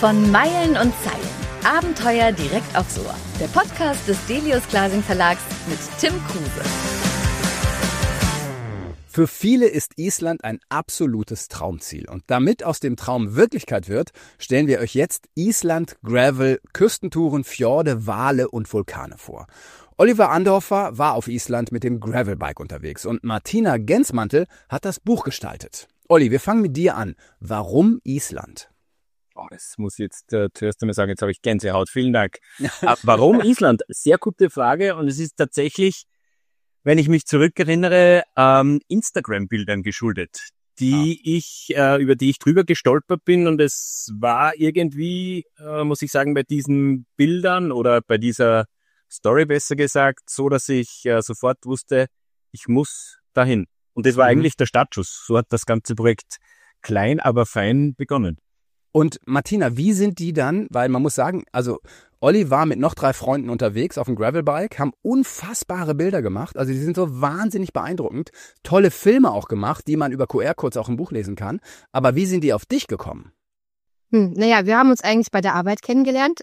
Von Meilen und Zeilen. Abenteuer direkt aufs Ohr. Der Podcast des Delius Glasing Verlags mit Tim Kruse. Für viele ist Island ein absolutes Traumziel. Und damit aus dem Traum Wirklichkeit wird, stellen wir euch jetzt Island, Gravel, Küstentouren, Fjorde, Wale und Vulkane vor. Oliver Andorfer war auf Island mit dem Gravelbike unterwegs und Martina Gensmantel hat das Buch gestaltet. Olli, wir fangen mit dir an. Warum Island? Oh, das muss ich jetzt zuerst einmal sagen, jetzt habe ich Gänsehaut. Vielen Dank. Warum Island? Sehr gute Frage und es ist tatsächlich, wenn ich mich zurückerinnere, Instagram-Bildern geschuldet, über die ich drüber gestolpert bin und es war irgendwie, muss ich sagen, bei diesen Bildern oder bei dieser Story besser gesagt, so, dass ich sofort wusste, ich muss dahin. Und das war eigentlich der Startschuss. So hat das ganze Projekt klein, aber fein begonnen. Und Martina, wie sind die dann, weil man muss sagen, also Olli war mit noch 3 Freunden unterwegs auf dem Gravelbike, haben unfassbare Bilder gemacht, also die sind so wahnsinnig beeindruckend, tolle Filme auch gemacht, die man über QR-Codes auch im Buch lesen kann, aber wie sind die auf dich gekommen? Naja, wir haben uns eigentlich bei der Arbeit kennengelernt.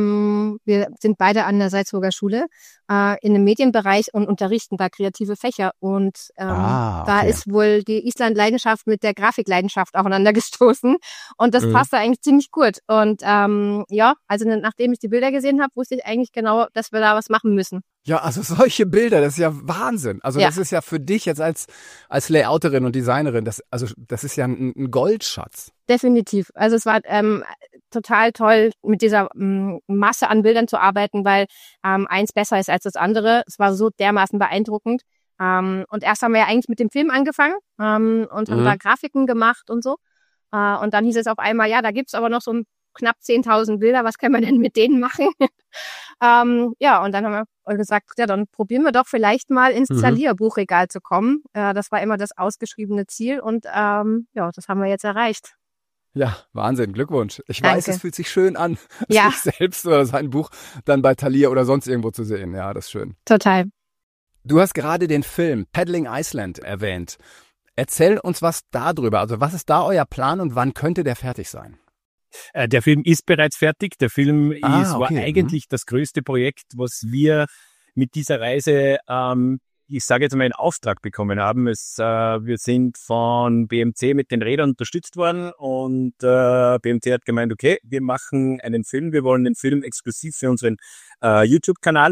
Wir sind beide an der Salzburger Schule in einem Medienbereich und unterrichten da kreative Fächer. Und da ist wohl die Island-Leidenschaft mit der Grafikleidenschaft aufeinander gestoßen. Und das passte eigentlich ziemlich gut. Und also nachdem ich die Bilder gesehen habe, wusste ich eigentlich genau, dass wir da was machen müssen. Ja, also solche Bilder, das ist ja Wahnsinn. Also das ist ja für dich jetzt als Layouterin und Designerin, das ist ja ein Goldschatz. Definitiv. Also es war total toll, mit dieser Masse an Bildern zu arbeiten, weil eins besser ist als das andere. Es war so dermaßen beeindruckend. Und erst haben wir ja eigentlich mit dem Film angefangen und haben da Grafiken gemacht und so. Und dann hieß es auf einmal, ja, da gibt's aber noch so knapp 10.000 Bilder, was können wir denn mit denen machen? Und dann haben wir gesagt, ja, dann probieren wir doch vielleicht mal ins Thalia-Buchregal zu kommen. Das war immer das ausgeschriebene Ziel und das haben wir jetzt erreicht. Ja, Wahnsinn, Glückwunsch. Ich Danke. weiß, es fühlt sich schön an, sich selbst oder sein Buch dann bei Thalia oder sonst irgendwo zu sehen. Ja, das ist schön. Total. Du hast gerade den Film Paddling Iceland erwähnt. Erzähl uns was darüber. Also was ist da euer Plan und wann könnte der fertig sein? Der Film ist bereits fertig. Der Film war eigentlich das größte Projekt, was wir mit dieser Reise, ich sage jetzt mal, in Auftrag bekommen haben. Wir sind von BMC mit den Rädern unterstützt worden und BMC hat gemeint, okay, wir machen einen Film, wir wollen den Film exklusiv für unseren YouTube-Kanal.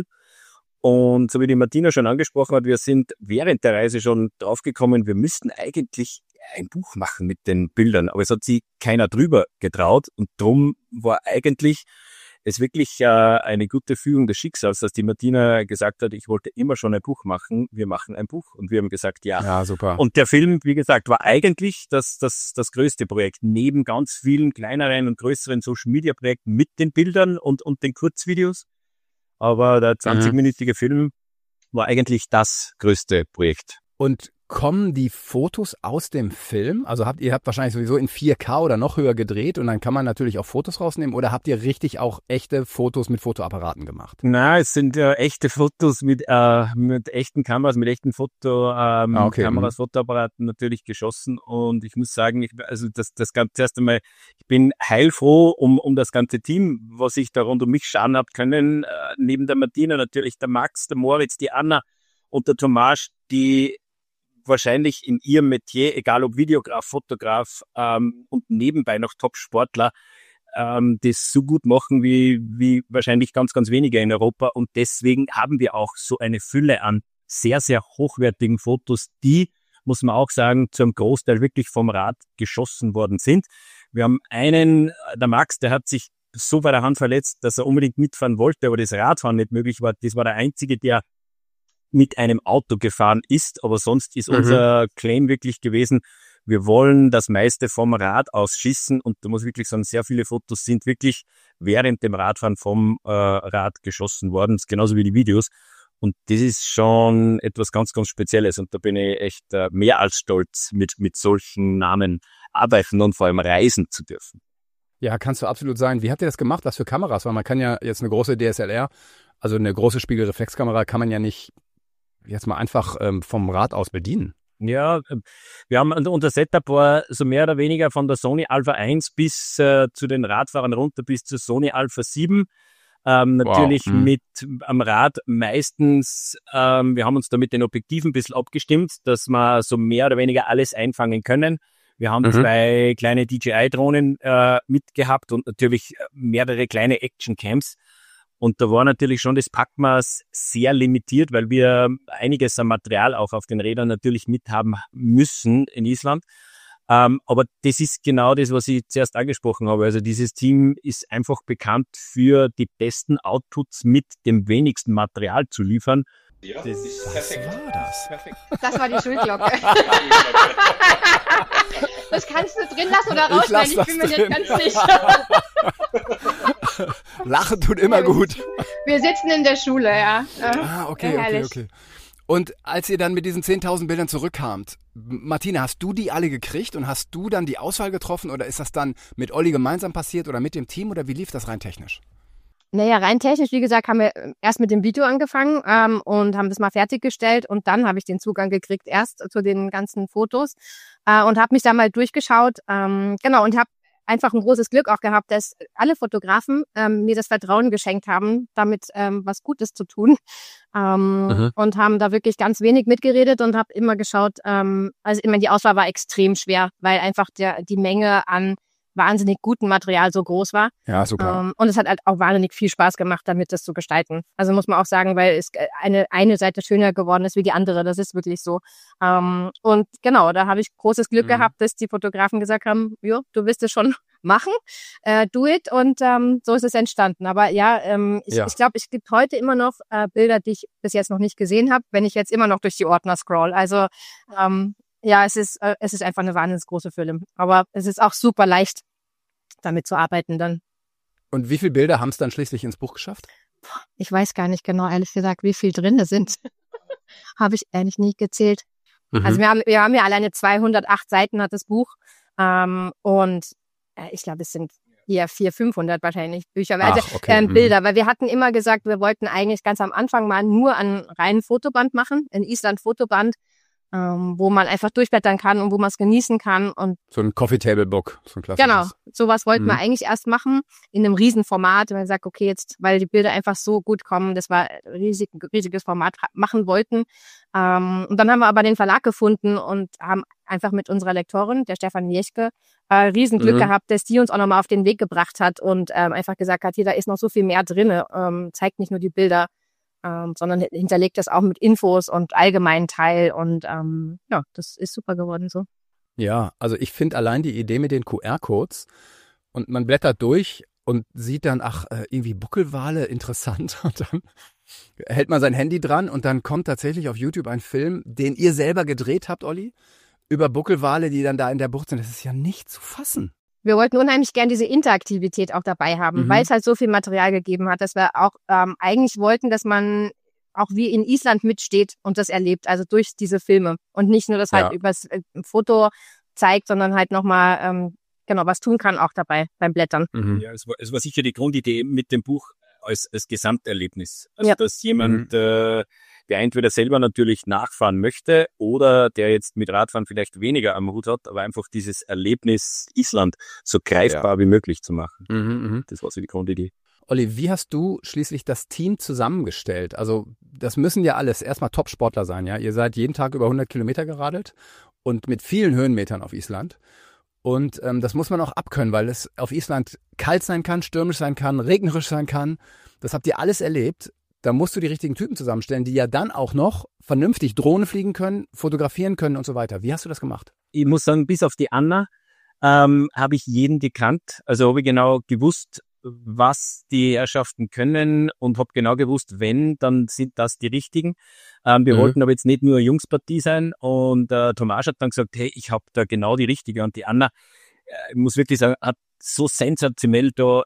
Und so wie die Martina schon angesprochen hat, wir sind während der Reise schon draufgekommen, wir müssten eigentlich ein Buch machen mit den Bildern, aber es hat sich keiner drüber getraut und drum war eigentlich es wirklich eine gute Fügung des Schicksals, dass die Martina gesagt hat, ich wollte immer schon ein Buch machen, wir machen ein Buch und wir haben gesagt, ja. Ja, super. Und der Film, wie gesagt, war eigentlich das größte Projekt, neben ganz vielen kleineren und größeren Social-Media-Projekten mit den Bildern und den Kurzvideos, aber der 20-minütige Film war eigentlich das größte Projekt. Und kommen die Fotos aus dem Film? Also ihr habt wahrscheinlich sowieso in 4K oder noch höher gedreht und dann kann man natürlich auch Fotos rausnehmen oder habt ihr richtig auch echte Fotos mit Fotoapparaten gemacht? Na, es sind ja echte Fotos mit echten Kameras, mit echten Kameras, Fotoapparaten natürlich geschossen und ich muss sagen, das ganze erste Mal, ich bin heilfroh um das ganze Team, was ich da rund um mich schauen habe können, neben der Martina natürlich der Max, der Moritz, die Anna und der Tomasz, die wahrscheinlich in ihrem Metier, egal ob Videograf, Fotograf und nebenbei noch Top-Sportler, das so gut machen wie wahrscheinlich ganz, ganz wenige in Europa. Und deswegen haben wir auch so eine Fülle an sehr, sehr hochwertigen Fotos, die, muss man auch sagen, zum Großteil wirklich vom Rad geschossen worden sind. Wir haben einen, der Max, der hat sich so bei der Hand verletzt, dass er unbedingt mitfahren wollte, aber das Radfahren nicht möglich war. Das war der Einzige, der mit einem Auto gefahren ist, aber sonst ist unser Claim wirklich gewesen, wir wollen das meiste vom Rad aus schießen und da muss wirklich sagen, sehr viele Fotos sind wirklich während dem Radfahren vom Rad geschossen worden, genauso wie die Videos und das ist schon etwas ganz, ganz Spezielles und da bin ich echt mehr als stolz, mit solchen Namen arbeiten und vor allem reisen zu dürfen. Ja, kannst du absolut sein. Wie habt ihr das gemacht? Was für Kameras? Weil man kann ja jetzt eine große DSLR, also eine große Spiegelreflexkamera kann man ja nicht jetzt mal einfach vom Rad aus bedienen. Ja, wir haben, unser Setup war so mehr oder weniger von der Sony Alpha 1 bis zu den Radfahrern runter bis zur Sony Alpha 7. Natürlich mit am Rad meistens, wir haben uns da mit den Objektiven ein bisschen abgestimmt, dass wir so mehr oder weniger alles einfangen können. Wir haben 2 kleine DJI-Drohnen mitgehabt und natürlich mehrere kleine Action-Cams. Und da war natürlich schon das Packmaß sehr limitiert, weil wir einiges an Material auch auf den Rädern natürlich mithaben müssen in Island. Aber das ist genau das, was ich zuerst angesprochen habe. Also dieses Team ist einfach bekannt für die besten Outputs mit dem wenigsten Material zu liefern. Ja, das ist perfekt. Was war das? Perfekt. Das war die Schulglocke. Das kannst du drin lassen oder rausschneiden, ich bin mir nicht ganz sicher. Lachen tut immer gut. Wir sitzen in der Schule, ja. Okay. Und als ihr dann mit diesen 10.000 Bildern zurückkamt, Martina, hast du die alle gekriegt und hast du dann die Auswahl getroffen oder ist das dann mit Olli gemeinsam passiert oder mit dem Team oder wie lief das rein technisch? Naja, rein technisch, wie gesagt, haben wir erst mit dem Video angefangen und haben das mal fertiggestellt und dann habe ich den Zugang gekriegt, erst zu den ganzen Fotos und habe mich da mal durchgeschaut. Genau, und habe einfach ein großes Glück auch gehabt, dass alle Fotografen mir das Vertrauen geschenkt haben, damit was Gutes zu tun und haben da wirklich ganz wenig mitgeredet und habe immer geschaut, also immer die Auswahl war extrem schwer, weil einfach die Menge an wahnsinnig guten Material so groß war. Ja, so klar. Und es hat halt auch wahnsinnig viel Spaß gemacht, damit das zu gestalten. Also muss man auch sagen, weil es eine Seite schöner geworden ist wie die andere. Das ist wirklich so. Und genau, da habe ich großes Glück gehabt, dass die Fotografen gesagt haben, jo, du willst es schon machen, do it. Und so ist es entstanden. Aber ja, ich glaube, es gibt heute immer noch Bilder, die ich bis jetzt noch nicht gesehen habe, wenn ich jetzt immer noch durch die Ordner scroll. Also ja, es ist einfach eine wahnsinnig große Fülle. Aber es ist auch super leicht, damit zu arbeiten dann. Und wie viele Bilder haben es dann schließlich ins Buch geschafft? Ich weiß gar nicht genau, ehrlich gesagt, wie viel drin sind. Habe ich ehrlich nie gezählt. Also wir haben ja alleine 208 Seiten hat das Buch. Und ich glaube, es sind eher 400, 500 wahrscheinlich Bücher, Bilder. Weil wir hatten immer gesagt, wir wollten eigentlich ganz am Anfang mal nur einen reinen Fotoband machen, ein Island-Fotoband, wo man einfach durchblättern kann und wo man es genießen kann. Und so ein Coffee-Table-Book, so ein klassisches. Genau, sowas wollten wir eigentlich erst machen, in einem Riesenformat. Und man sagt, okay, jetzt, weil die Bilder einfach so gut kommen, das war ein riesiges Format machen wollten. Und dann haben wir aber den Verlag gefunden und haben einfach mit unserer Lektorin, der Stefan Jeschke, Riesenglück gehabt, dass die uns auch nochmal auf den Weg gebracht hat und einfach gesagt hat, hier, da ist noch so viel mehr drin, zeigt nicht nur die Bilder, sondern hinterlegt das auch mit Infos und allgemeinen Teil und ja, das ist super geworden so. Ja, also ich finde allein die Idee mit den QR-Codes und man blättert durch und sieht dann, irgendwie Buckelwale, interessant und dann hält man sein Handy dran und dann kommt tatsächlich auf YouTube ein Film, den ihr selber gedreht habt, Olli, über Buckelwale, die dann da in der Bucht sind. Das ist ja nicht zu fassen. Wir wollten unheimlich gern diese Interaktivität auch dabei haben, weil es halt so viel Material gegeben hat, dass wir auch eigentlich wollten, dass man auch wie in Island mitsteht und das erlebt, also durch diese Filme und nicht nur das halt übers Foto zeigt, sondern halt nochmal was tun kann auch dabei beim Blättern. Ja, es war sicher die Grundidee mit dem Buch als Gesamterlebnis. Also dass jemand, der entweder selber natürlich nachfahren möchte oder der jetzt mit Radfahren vielleicht weniger am Hut hat, aber einfach dieses Erlebnis Island so greifbar wie möglich zu machen. Das war so die Grundidee. Olli, wie hast du schließlich das Team zusammengestellt? Also das müssen ja alles erstmal Top-Sportler sein, ja? Ihr seid jeden Tag über 100 Kilometer geradelt und mit vielen Höhenmetern auf Island. Und das muss man auch abkönnen, weil es auf Island kalt sein kann, stürmisch sein kann, regnerisch sein kann. Das habt ihr alles erlebt. Da musst du die richtigen Typen zusammenstellen, die ja dann auch noch vernünftig Drohne fliegen können, fotografieren können und so weiter. Wie hast du das gemacht? Ich muss sagen, bis auf die Anna habe ich jeden gekannt. Also habe ich genau gewusst, was die Herrschaften können und habe genau gewusst, wenn, dann sind das die Richtigen. Wir wollten aber jetzt nicht nur eine Jungspartie sein und Tomasz hat dann gesagt, hey, ich habe da genau die Richtige und die Anna, ich muss wirklich sagen, hat so sensationell da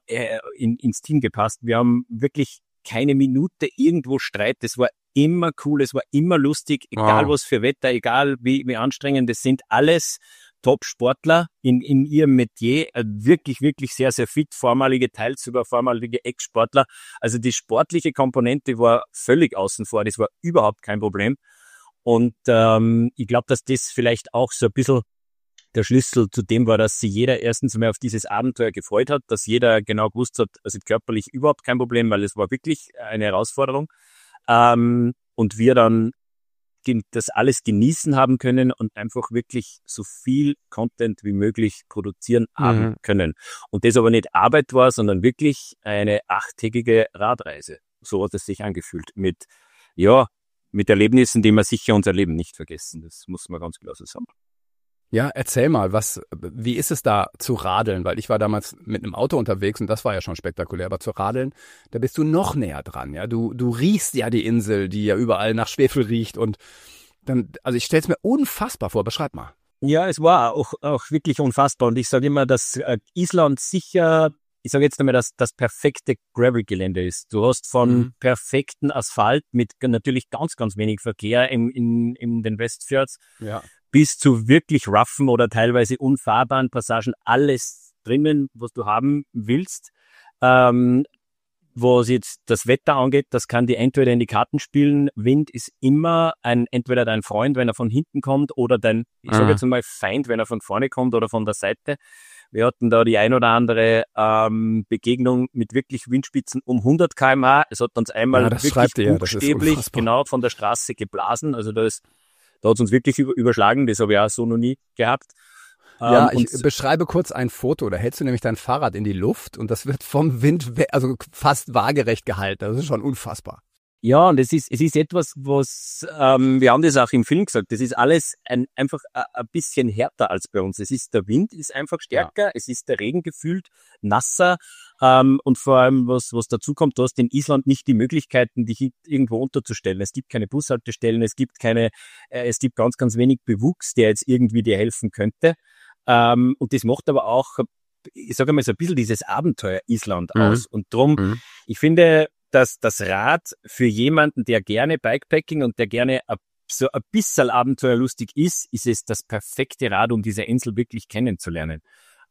ins Team gepasst. Wir haben wirklich keine Minute irgendwo Streit. Das war immer cool, es war immer lustig, egal was für Wetter, egal wie anstrengend. Das sind alles Top-Sportler in ihrem Metier, wirklich, wirklich sehr, sehr fit, vormalige, teils sogar vormalige Ex-Sportler. Also die sportliche Komponente war völlig außen vor, das war überhaupt kein Problem. Und ich glaube, dass das vielleicht auch so ein bisschen der Schlüssel zu dem war, dass sich jeder erstens mal auf dieses Abenteuer gefreut hat, dass jeder genau gewusst hat, also körperlich überhaupt kein Problem, weil es war wirklich eine Herausforderung. Und wir dann das alles genießen haben können und einfach wirklich so viel Content wie möglich produzieren haben können. Und das aber nicht Arbeit war, sondern wirklich eine 8-tägige Radreise. So hat es sich angefühlt. Mit Erlebnissen, die wir sicher unser Leben nicht vergessen. Das muss man ganz klar so sagen. Ja, erzähl mal, wie ist es da zu radeln? Weil ich war damals mit einem Auto unterwegs und das war ja schon spektakulär, aber zu radeln, da bist du noch näher dran, ja. Du riechst ja die Insel, die ja überall nach Schwefel riecht und dann, also ich stell's mir unfassbar vor, beschreib mal. Ja, es war auch wirklich unfassbar und ich sage immer, dass Island sicher, ich sage jetzt einmal, dass das perfekte Gravel-Gelände ist. Du hast von perfekten Asphalt mit natürlich ganz, ganz wenig Verkehr in den Westfjords. Ja. Bis zu wirklich roughen oder teilweise unfahrbaren Passagen, alles drinnen, was du haben willst. Was jetzt das Wetter angeht, das kann dir entweder in die Karten spielen. Wind ist immer entweder dein Freund, wenn er von hinten kommt, oder ich sage jetzt mal Feind, wenn er von vorne kommt oder von der Seite. Wir hatten da die ein oder andere Begegnung mit wirklich Windspitzen um 100 km/h. Es hat uns einmal wirklich buchstäblich genau von der Straße geblasen. Also da hat es uns wirklich überschlagen, das habe ich auch so noch nie gehabt. Ja, ich beschreibe kurz ein Foto, da hältst du nämlich dein Fahrrad in die Luft und das wird vom Wind also fast waagerecht gehalten. Das ist schon unfassbar. Ja, und es ist etwas, was, wir haben das auch im Film gesagt, das ist alles einfach ein bisschen härter als bei uns. Der Wind ist einfach stärker, es ist der Regen gefühlt nasser, und vor allem, was dazu kommt, du hast in Island nicht die Möglichkeiten, dich irgendwo unterzustellen. Es gibt keine Bushaltestellen, es gibt ganz, ganz wenig Bewuchs, der jetzt irgendwie dir helfen könnte. Und das macht aber auch, ich sage mal so ein bisschen dieses Abenteuer Island aus. Und drum, ich finde, dass das Rad für jemanden, der gerne Bikepacking und der gerne so ein bisschen abenteuerlustig ist es das perfekte Rad, um diese Insel wirklich kennenzulernen.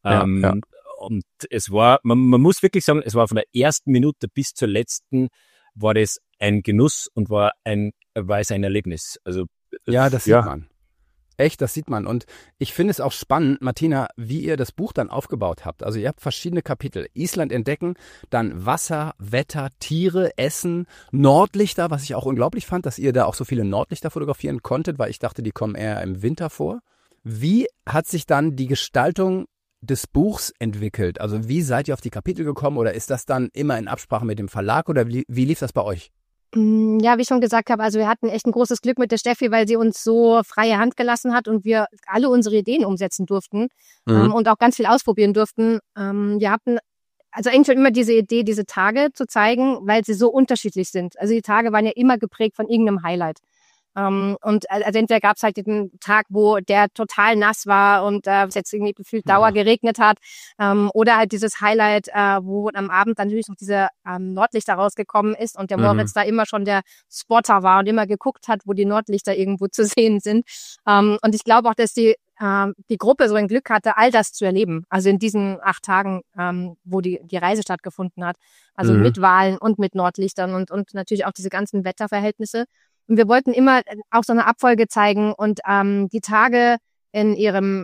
Und es war, man muss wirklich sagen, es war von der ersten Minute bis zur letzten, war das ein Genuss und war es ein Erlebnis. Also, ja, das sieht man. Echt, das sieht man. Und ich finde es auch spannend, Martina, wie ihr das Buch dann aufgebaut habt. Also ihr habt verschiedene Kapitel. Island entdecken, dann Wasser, Wetter, Tiere, Essen, Nordlichter, was ich auch unglaublich fand, dass ihr da auch so viele Nordlichter fotografieren konntet, weil ich dachte, die kommen eher im Winter vor. Wie hat sich dann die Gestaltung des Buchs entwickelt? Also wie seid ihr auf die Kapitel gekommen oder ist das dann immer in Absprache mit dem Verlag oder wie lief das bei euch? Ja, wie ich schon gesagt habe, also wir hatten echt ein großes Glück mit der Steffi, weil sie uns so freie Hand gelassen hat und wir alle unsere Ideen umsetzen durften und auch ganz viel ausprobieren durften. Wir hatten also eigentlich schon immer diese Idee, diese Tage zu zeigen, weil sie so unterschiedlich sind. Also die Tage waren ja immer geprägt von irgendeinem Highlight. Und also entweder gab es halt den Tag, wo der total nass war und es jetzt irgendwie gefühlt Dauer geregnet hat, oder halt dieses Highlight, wo am Abend dann natürlich noch diese Nordlichter rausgekommen ist und der Moritz da immer schon der Spotter war und immer geguckt hat, wo die Nordlichter irgendwo zu sehen sind. Und ich glaube auch, dass die Gruppe so ein Glück hatte, all das zu erleben. Also in diesen 8 Tagen, wo die Reise stattgefunden hat. Also mit Walen und mit Nordlichtern und natürlich auch diese ganzen Wetterverhältnisse. Und wir wollten immer auch so eine Abfolge zeigen und die Tage in ihrem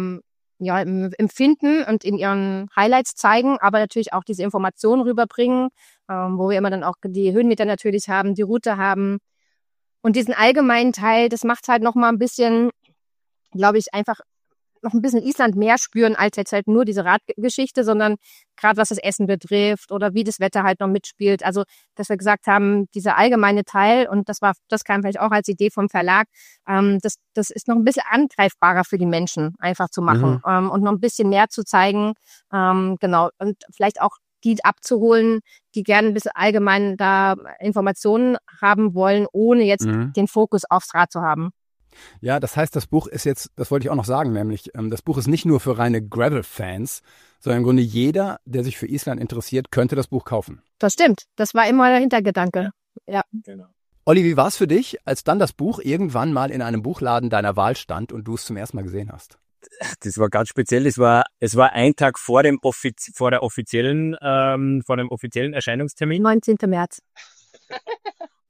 Empfinden und in ihren Highlights zeigen, aber natürlich auch diese Informationen rüberbringen, wo wir immer dann auch die Höhenmeter natürlich haben, die Route haben. Und diesen allgemeinen Teil, das macht halt noch mal ein bisschen, glaube ich, einfach noch ein bisschen Island mehr spüren als jetzt halt nur diese Radgeschichte, sondern gerade was das Essen betrifft oder wie das Wetter halt noch mitspielt. Also, dass wir gesagt haben, dieser allgemeine Teil, und das kam vielleicht auch als Idee vom Verlag, das ist noch ein bisschen angreifbarer für die Menschen einfach zu machen, und noch ein bisschen mehr zu zeigen, genau, und vielleicht auch die abzuholen, die gerne ein bisschen allgemein da Informationen haben wollen, ohne jetzt den Fokus aufs Rad zu haben. Ja, das heißt, das Buch ist jetzt, das wollte ich auch noch sagen, nämlich das Buch ist nicht nur für reine Gravel-Fans, sondern im Grunde jeder, der sich für Island interessiert, könnte das Buch kaufen. Das stimmt, das war immer der Hintergedanke. Ja. Genau. Olli, wie war es für dich, als dann das Buch irgendwann mal in einem Buchladen deiner Wahl stand und du es zum ersten Mal gesehen hast? Das war ganz speziell. Es war ein Tag vor dem offiziellen Erscheinungstermin. 19. März.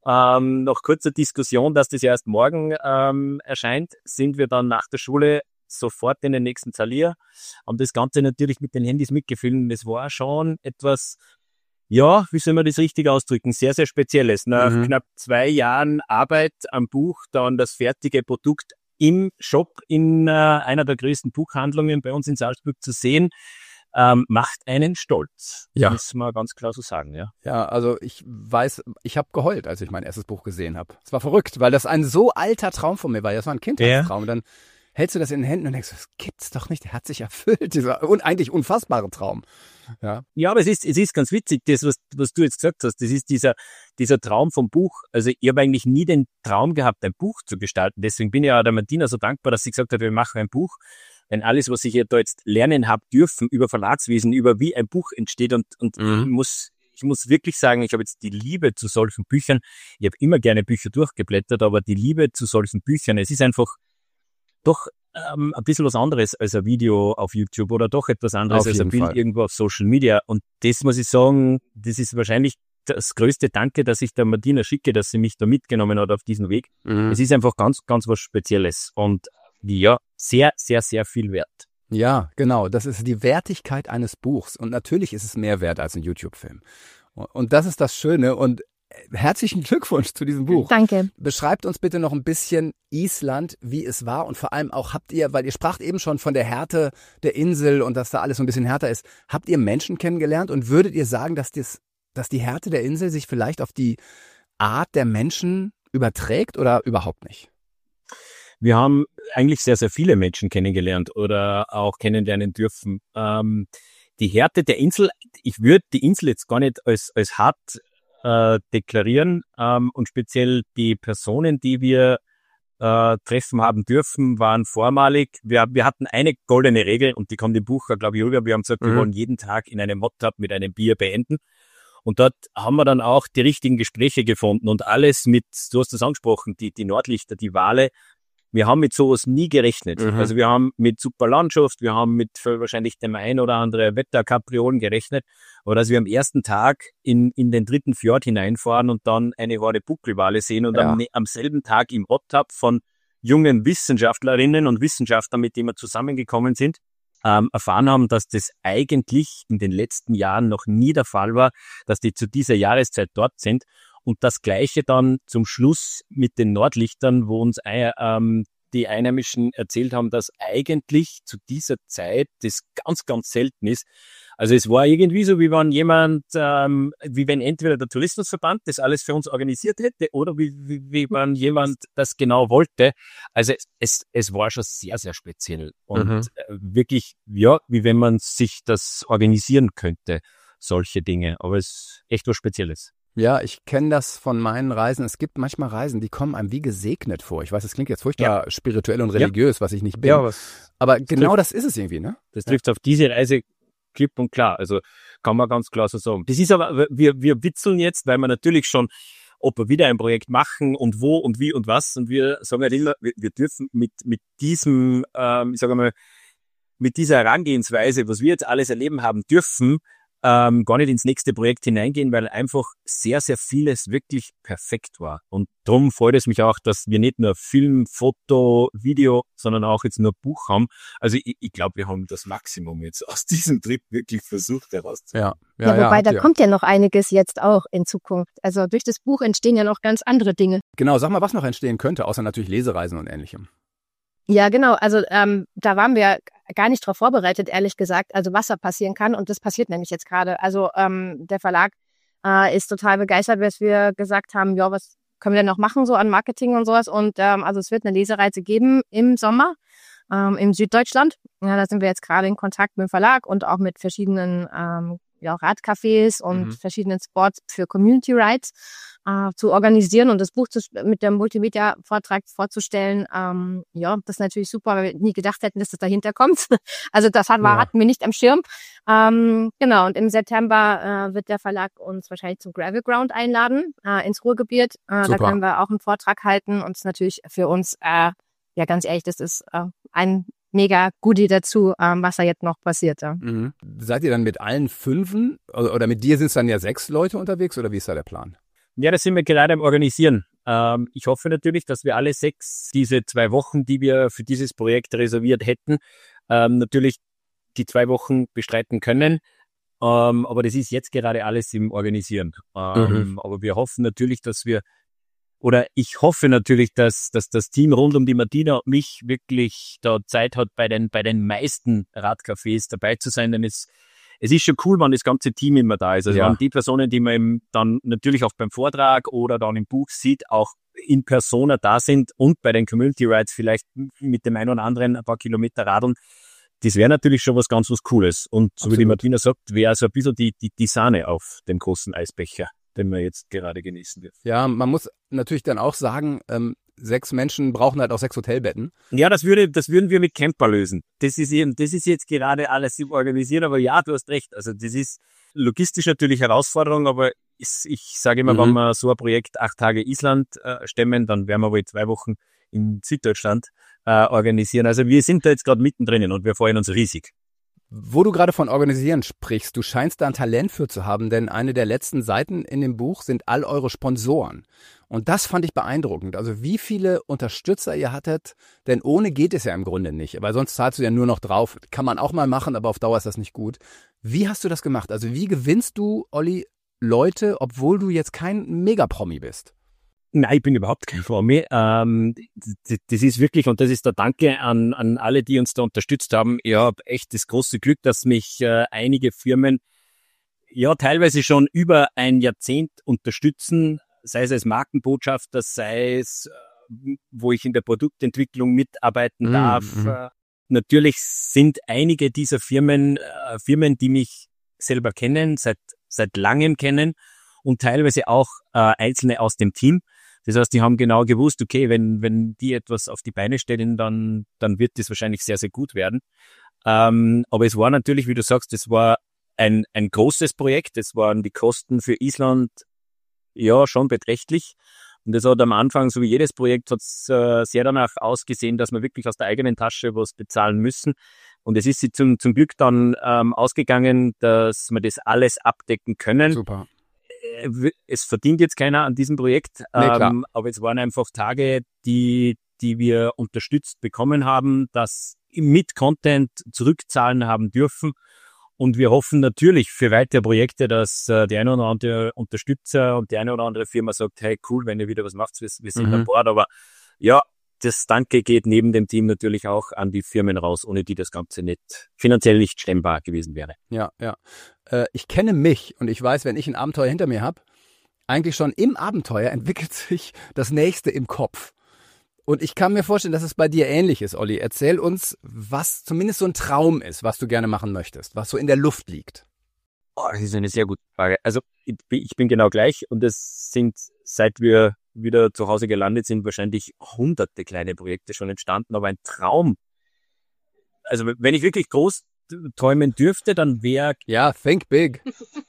Nach kurzer Diskussion, dass das ja erst morgen erscheint, sind wir dann nach der Schule sofort in den nächsten Zalier, haben das Ganze natürlich mit den Handys mitgefilmt. Das war schon etwas, ja, wie soll man das richtig ausdrücken, sehr, sehr Spezielles. Nach knapp 2 Jahren Arbeit am Buch, dann das fertige Produkt im Shop in einer der größten Buchhandlungen bei uns in Salzburg zu sehen, macht einen stolz. Ja. Muss man ganz klar so sagen, ja. Ja, also ich weiß, ich habe geheult, als ich mein erstes Buch gesehen habe. Es war verrückt, weil das ein so alter Traum von mir war. Das war ein Kindheitstraum. Und dann hältst du das in den Händen und denkst, das gibt's doch nicht, der hat sich erfüllt, dieser eigentlich unfassbare Traum. Ja, aber es ist ganz witzig, das, was du jetzt gesagt hast, das ist dieser Traum vom Buch. Also ich habe eigentlich nie den Traum gehabt, ein Buch zu gestalten. Deswegen bin ich ja der Martina so dankbar, dass sie gesagt hat, wir machen ein Buch. Denn alles, was ich da jetzt lernen habe dürfen über Verlagswesen, über wie ein Buch entsteht und ich muss wirklich sagen, ich habe jetzt die Liebe zu solchen Büchern. Ich habe immer gerne Bücher durchgeblättert, aber die Liebe zu solchen Büchern, es ist einfach doch ein bisschen was anderes als ein Video auf YouTube oder doch etwas anderes als ein Bild irgendwo auf Social Media. Und das muss ich sagen, das ist wahrscheinlich das größte Danke, dass ich der Martina schicke, dass sie mich da mitgenommen hat auf diesen Weg. Es ist einfach ganz, ganz was Spezielles und ja, sehr, sehr, sehr viel wert. Ja, genau. Das ist die Wertigkeit eines Buchs. Und natürlich ist es mehr wert als ein YouTube-Film. Und das ist das Schöne. Und herzlichen Glückwunsch zu diesem Buch. Danke. Beschreibt uns bitte noch ein bisschen Island, wie es war und vor allem auch habt ihr, weil ihr spracht eben schon von der Härte der Insel und dass da alles so ein bisschen härter ist. Habt ihr Menschen kennengelernt und würdet ihr sagen, dass die Härte der Insel sich vielleicht auf die Art der Menschen überträgt oder überhaupt nicht? Wir haben eigentlich sehr, sehr viele Menschen kennengelernt oder auch kennenlernen dürfen. Die Härte der Insel, ich würde die Insel jetzt gar nicht als hart deklarieren und speziell die Personen, die wir treffen haben dürfen, waren vormalig. Wir hatten eine goldene Regel und die kommt im Buch, glaube ich, rüber. Wir haben gesagt, wir wollen jeden Tag in einem Hot Tub mit einem Bier beenden. Und dort haben wir dann auch die richtigen Gespräche gefunden und alles mit, du hast das angesprochen, die Nordlichter, die Wale. Wir haben mit sowas nie gerechnet. Also wir haben mit super Landschaft, wir haben mit wahrscheinlich dem ein oder andere Wetterkapriolen gerechnet. Aber dass wir am ersten Tag in den 3. Fjord hineinfahren und dann eine Horde Buckelwale sehen und am selben Tag im Hot Tub von jungen Wissenschaftlerinnen und Wissenschaftlern, mit denen wir zusammengekommen sind, erfahren haben, dass das eigentlich in den letzten Jahren noch nie der Fall war, dass die zu dieser Jahreszeit dort sind. Und das Gleiche dann zum Schluss mit den Nordlichtern, wo uns die Einheimischen erzählt haben, dass eigentlich zu dieser Zeit das ganz, ganz selten ist. Also es war irgendwie so, wie wenn wie wenn entweder der Tourismusverband das alles für uns organisiert hätte oder wie wenn jemand das genau wollte. Also es war schon sehr, sehr speziell und wirklich, ja, wie wenn man sich das organisieren könnte, solche Dinge. Aber es ist echt was Spezielles. Ja, ich kenne das von meinen Reisen. Es gibt manchmal Reisen, die kommen einem wie gesegnet vor. Ich weiß, das klingt jetzt furchtbar spirituell und religiös, was ich nicht bin. Ja, aber genau das ist es irgendwie, ne? Das trifft auf diese Reise klipp und klar. Also kann man ganz klar so sagen. Das ist aber, wir witzeln jetzt, weil wir natürlich schon, ob wir wieder ein Projekt machen und wo und wie und was. Und wir sagen halt immer, wir dürfen mit diesem, ich sage mal, mit dieser Herangehensweise, was wir jetzt alles erleben haben dürfen, gar nicht ins nächste Projekt hineingehen, weil einfach sehr, sehr vieles wirklich perfekt war. Und darum freut es mich auch, dass wir nicht nur Film, Foto, Video, sondern auch jetzt nur Buch haben. Also ich glaube, wir haben das Maximum jetzt aus diesem Trip wirklich versucht herauszuholen. Ja, wobei da kommt ja noch einiges jetzt auch in Zukunft. Also durch das Buch entstehen ja noch ganz andere Dinge. Genau, sag mal, was noch entstehen könnte, außer natürlich Lesereisen und Ähnlichem. Ja, genau. Also da waren wir gar nicht drauf vorbereitet, ehrlich gesagt. Also was da passieren kann. Und das passiert nämlich jetzt gerade. Also der Verlag ist total begeistert, dass wir gesagt haben, ja, was können wir denn noch machen so an Marketing und sowas. Und also es wird eine Lesereise geben im Sommer im Süddeutschland. Ja, da sind wir jetzt gerade in Kontakt mit dem Verlag und auch mit verschiedenen Radcafés und verschiedenen Spots für Community Rides zu organisieren und das Buch mit dem Multimedia-Vortrag vorzustellen. Das ist natürlich super, weil wir nie gedacht hätten, dass das dahinter kommt. Also das hatten wir nicht am Schirm. Genau, und im September wird der Verlag uns wahrscheinlich zum Gravel Ground einladen, ins Ruhrgebiet. Da können wir auch einen Vortrag halten und es ist natürlich für uns, ganz ehrlich, das ist ein mega Goodie dazu, was da jetzt noch passiert. Ja. Seid ihr dann mit allen 5 oder mit dir sind es dann ja 6 Leute unterwegs oder wie ist da der Plan? Ja, das sind wir gerade am Organisieren. Ich hoffe natürlich, dass wir alle 6 diese 2 Wochen, die wir für dieses Projekt reserviert hätten, natürlich die 2 Wochen bestreiten können. Aber das ist jetzt gerade alles im Organisieren. Aber wir hoffen natürlich, ich hoffe natürlich, dass das Team rund um die Martina und mich wirklich da Zeit hat, bei den meisten Radcafés dabei zu sein, denn es ist schon cool, wenn das ganze Team immer da ist. Also wenn die Personen, die man dann natürlich auch beim Vortrag oder dann im Buch sieht, auch in Persona da sind und bei den Community Rides vielleicht mit dem einen oder anderen ein paar Kilometer radeln, das wäre natürlich schon was Cooles. Und so Absolut. Wie die Martina sagt, wäre so ein bisschen die Sahne auf dem großen Eisbecher, den wir jetzt gerade genießen dürfen. Ja, man muss natürlich dann auch sagen, 6 Menschen brauchen halt auch 6 Hotelbetten. Ja, das würden wir mit Camper lösen. Das ist jetzt gerade alles im Organisieren, aber ja, du hast recht. Also das ist logistisch natürlich Herausforderung, aber ich sage immer, wenn wir so ein Projekt 8 Tage Island stemmen, dann werden wir wohl 2 Wochen in Süddeutschland organisieren. Also wir sind da jetzt gerade mittendrin und wir freuen uns riesig. Wo du gerade von Organisieren sprichst, du scheinst da ein Talent für zu haben, denn eine der letzten Seiten in dem Buch sind all eure Sponsoren. Und das fand ich beeindruckend. Also wie viele Unterstützer ihr hattet, denn ohne geht es ja im Grunde nicht, weil sonst zahlst du ja nur noch drauf. Kann man auch mal machen, aber auf Dauer ist das nicht gut. Wie hast du das gemacht? Also wie gewinnst du, Olli, Leute, obwohl du jetzt kein Megapromi bist? Nein, ich bin überhaupt kein Promi. Das ist wirklich, und das ist der Danke an alle, die uns da unterstützt haben. Ich habe echt das große Glück, dass mich einige Firmen ja teilweise schon über ein Jahrzehnt unterstützen, sei es als Markenbotschafter, sei es, wo ich in der Produktentwicklung mitarbeiten darf. Natürlich sind einige dieser Firmen, die mich selber kennen, seit langem kennen und teilweise auch einzelne aus dem Team. Das heißt, die haben genau gewusst, okay, wenn die etwas auf die Beine stellen, dann wird das wahrscheinlich sehr, sehr gut werden. Aber es war natürlich, wie du sagst, es war ein großes Projekt. Es waren die Kosten für Island ja schon beträchtlich. Und das hat am Anfang, so wie jedes Projekt, hat es sehr danach ausgesehen, dass wir wirklich aus der eigenen Tasche was bezahlen müssen. Und es ist zum Glück dann ausgegangen, dass wir das alles abdecken können. Super. Es verdient jetzt keiner an diesem Projekt, aber es waren einfach Tage, die wir unterstützt bekommen haben, das mit Content zurückzahlen haben dürfen. Und wir hoffen natürlich für weitere Projekte, dass der eine oder andere Unterstützer und die eine oder andere Firma sagt, hey, cool, wenn ihr wieder was macht, wir sind an Bord. Aber ja, das Danke geht neben dem Team natürlich auch an die Firmen raus, ohne die das Ganze finanziell nicht stemmbar gewesen wäre. Ja. Ich kenne mich und ich weiß, wenn ich ein Abenteuer hinter mir habe, eigentlich schon im Abenteuer entwickelt sich das nächste im Kopf. Und ich kann mir vorstellen, dass es bei dir ähnlich ist, Olli. Erzähl uns, was zumindest so ein Traum ist, was du gerne machen möchtest, was so in der Luft liegt. Oh, das ist eine sehr gute Frage. Also ich bin genau gleich und es sind, seit wir wieder zu Hause gelandet sind, wahrscheinlich hunderte kleine Projekte schon entstanden, aber ein Traum. Also wenn ich wirklich groß träumen dürfte, dann wäre... Ja, think big.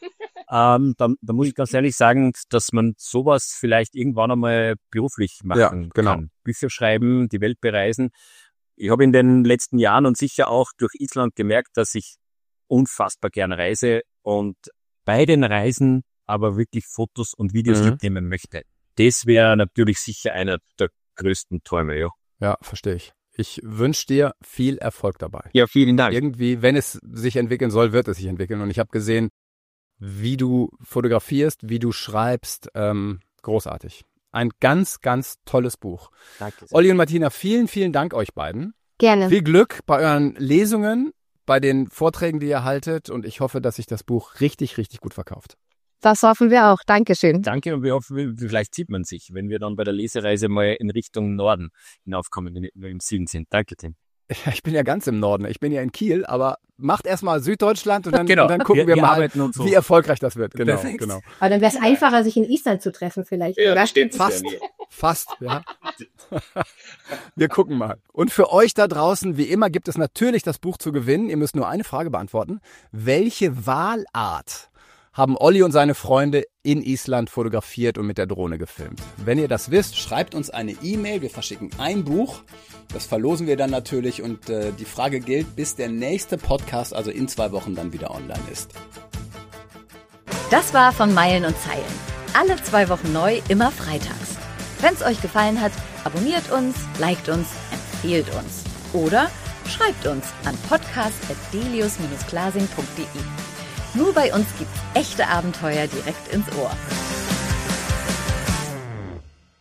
Da muss ich ganz ehrlich sagen, dass man sowas vielleicht irgendwann einmal beruflich machen kann. Bücher schreiben, die Welt bereisen. Ich habe in den letzten Jahren und sicher auch durch Island gemerkt, dass ich unfassbar gern reise und bei den Reisen aber wirklich Fotos und Videos mitnehmen möchte. Das wäre natürlich sicher einer der größten Träume, ja. Ja, verstehe ich. Ich wünsche dir viel Erfolg dabei. Ja, vielen Dank. Irgendwie, wenn es sich entwickeln soll, wird es sich entwickeln. Und ich habe gesehen, wie du fotografierst, wie du schreibst. Großartig. Ein ganz, ganz tolles Buch. Danke sehr. Olli und Martina, vielen, vielen Dank euch beiden. Gerne. Viel Glück bei euren Lesungen, bei den Vorträgen, die ihr haltet. Und ich hoffe, dass sich das Buch richtig, richtig gut verkauft. Das hoffen wir auch. Dankeschön. Danke und wir hoffen, vielleicht sieht man sich, wenn wir dann bei der Lesereise mal in Richtung Norden hinaufkommen, wenn wir im Süden sind. Danke, Tim. Ich bin ja ganz im Norden. Ich bin ja in Kiel, aber macht erstmal Süddeutschland und dann, und dann gucken wir mal, wie erfolgreich das wird. Genau. Aber dann wäre es einfacher, sich in Island zu treffen vielleicht. Ja, stimmt. Fast, ja. Wir gucken mal. Und für euch da draußen, wie immer, gibt es natürlich das Buch zu gewinnen. Ihr müsst nur eine Frage beantworten. Welche Walart haben Olli und seine Freunde in Island fotografiert und mit der Drohne gefilmt? Wenn ihr das wisst, schreibt uns eine E-Mail. Wir verschicken ein Buch. Das verlosen wir dann natürlich. Und die Frage gilt, bis der nächste Podcast, also in 2 Wochen, dann wieder online ist. Das war von Meilen und Zeilen. alle 2 Wochen neu, immer freitags. Wenn es euch gefallen hat, abonniert uns, liked uns, empfehlt uns. Oder schreibt uns an podcast@delius-glasing.de. Nur bei uns gibt's echte Abenteuer direkt ins Ohr.